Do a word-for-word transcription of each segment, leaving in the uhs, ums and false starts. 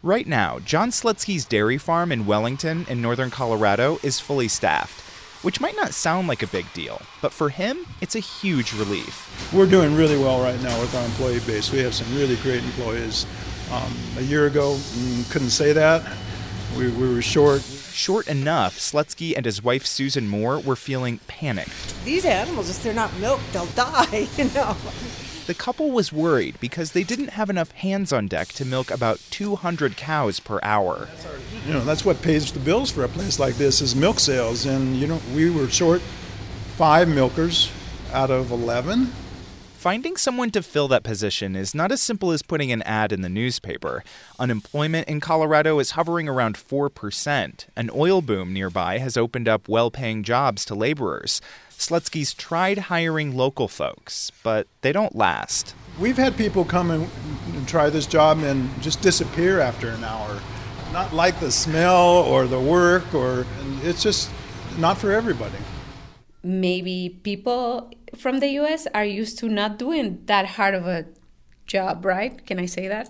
Right now, John Slutsky's dairy farm in Wellington in northern Colorado is fully staffed, which might not sound like a big deal, but for him, it's a huge relief. We're doing really well right now with our employee base. We have some really great employees. Um, a year ago, mm, couldn't say that. We, we were short. Short enough, Slutsky and his wife Susan Moore were feeling panicked. These animals, if they're not milked, they'll die, you know. The couple was worried because they didn't have enough hands on deck to milk about two hundred cows per hour. You know, that's what pays the bills for a place like this is milk sales. And, you know, we were short five milkers out of eleven. Finding someone to fill that position is not as simple as putting an ad in the newspaper. Unemployment in Colorado is hovering around four percent. An oil boom nearby has opened up well-paying jobs to laborers. Slutsky's tried hiring local folks, but they don't last. We've had people come and, and try this job and just disappear after an hour. Not like the smell or the work, or it's just not for everybody. Maybe people from the U S are used to not doing that hard of a job, right? Can I say that?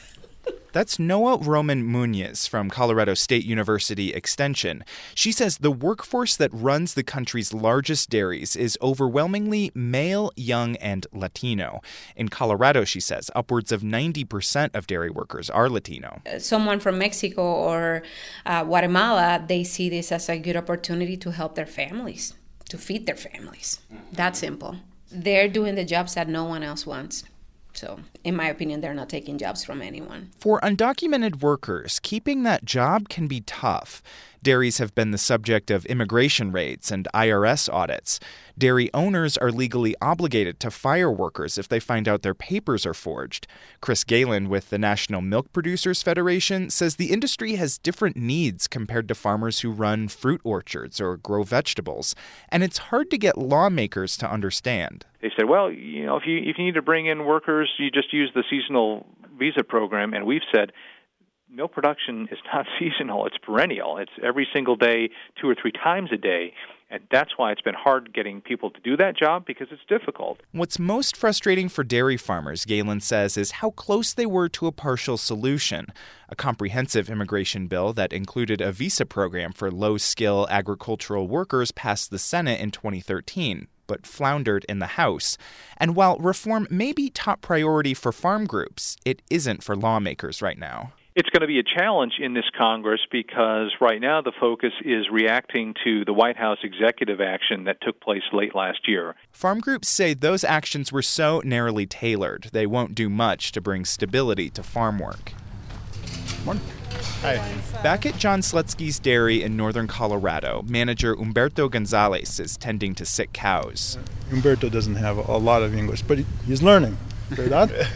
That's Noa Roman Muñez from Colorado State University Extension. She says the workforce that runs the country's largest dairies is overwhelmingly male, young, and Latino. In Colorado, she says, upwards of ninety percent of dairy workers are Latino. Someone from Mexico or uh, Guatemala, they see this as a good opportunity to help their families, to feed their families. That simple. They're doing the jobs that no one else wants. So, in my opinion, they're not taking jobs from anyone. For undocumented workers, keeping that job can be tough. Dairies have been the subject of immigration raids and I R S audits. Dairy owners are legally obligated to fire workers if they find out their papers are forged. Chris Galen with the National Milk Producers Federation says the industry has different needs compared to farmers who run fruit orchards or grow vegetables, and it's hard to get lawmakers to understand. They said, well, you know, if you if you need to bring in workers, you just use the seasonal visa program, and we've said milk production is not seasonal, it's perennial. It's every single day, two or three times a day. And that's why it's been hard getting people to do that job, because it's difficult. What's most frustrating for dairy farmers, Galen says, is how close they were to a partial solution. A comprehensive immigration bill that included a visa program for low-skill agricultural workers passed the Senate in twenty thirteen, but floundered in the House. And while reform may be top priority for farm groups, it isn't for lawmakers right now. It's going to be a challenge in this Congress because right now the focus is reacting to the White House executive action that took place late last year. Farm groups say those actions were so narrowly tailored, they won't do much to bring stability to farm work. Morning. Hi. Back at John Slutsky's dairy in northern Colorado, manager Humberto Gonzalez is tending to sick cows. Humberto doesn't have a lot of English, but he, he's learning. ¿Verdad?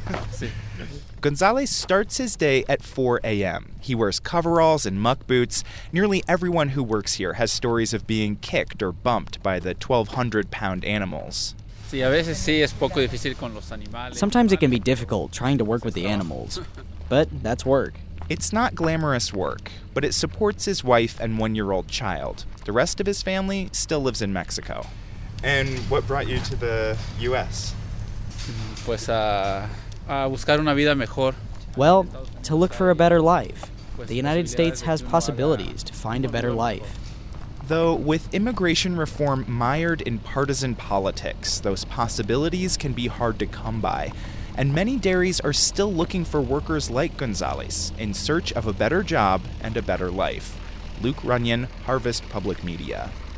Gonzalez starts his day at four a.m. He wears coveralls and muck boots. Nearly everyone who works here has stories of being kicked or bumped by the twelve hundred pound animals. Sometimes it can be difficult trying to work with the animals, but that's work. It's not glamorous work, but it supports his wife and one-year-old child. The rest of his family still lives in Mexico. And what brought you to the U S? Pues a, a buscar una vida mejor. Well, to look for a better life. The United States has possibilities to find a better life. Though with immigration reform mired in partisan politics, those possibilities can be hard to come by. And many dairies are still looking for workers like Gonzalez in search of a better job and a better life. Luke Runyon, Harvest Public Media.